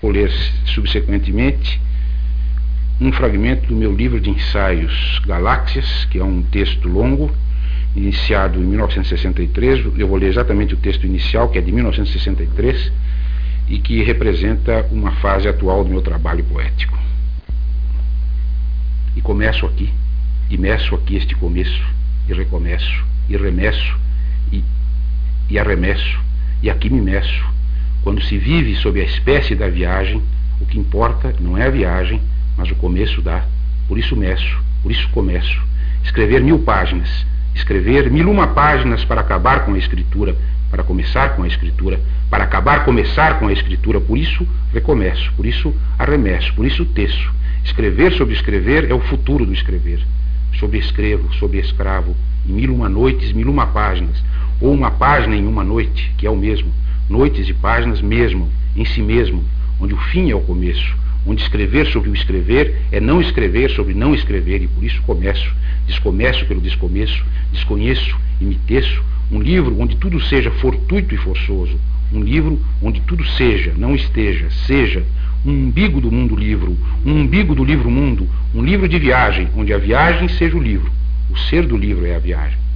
Vou ler subsequentemente um fragmento do meu livro de ensaios Galáxias, que é um texto longo, iniciado em 1963. Eu vou ler exatamente o texto inicial, que é de 1963, e que representa uma fase atual do meu trabalho poético. E começo aqui, e meço aqui este começo, e recomeço, e remeço, e arremesso, e aqui me meço. Quando se vive sob a espécie da viagem, o que importa não é a viagem, mas o começo da. Por isso meço, por isso começo. Escrever 1000 páginas, escrever 1001 páginas para acabar com a escritura, para começar com a escritura, para acabar, começar com a escritura. Por isso recomeço, por isso arremesso, por isso teço. Escrever sobre escrever é o futuro do escrever. Sobre escrevo, sobre escravo, em 1001 noites, 1001 páginas, ou uma página em uma noite, que é o mesmo. Noites e páginas mesmo, em si mesmo, onde o fim é o começo, onde escrever sobre o escrever é não escrever sobre não escrever, e por isso começo, descomeço pelo descomeço, desconheço e me teço. Um livro onde tudo seja fortuito e forçoso, um livro onde tudo seja, não esteja, seja um umbigo do mundo livro, um umbigo do livro mundo, um livro de viagem, onde a viagem seja o livro, o ser do livro é a viagem.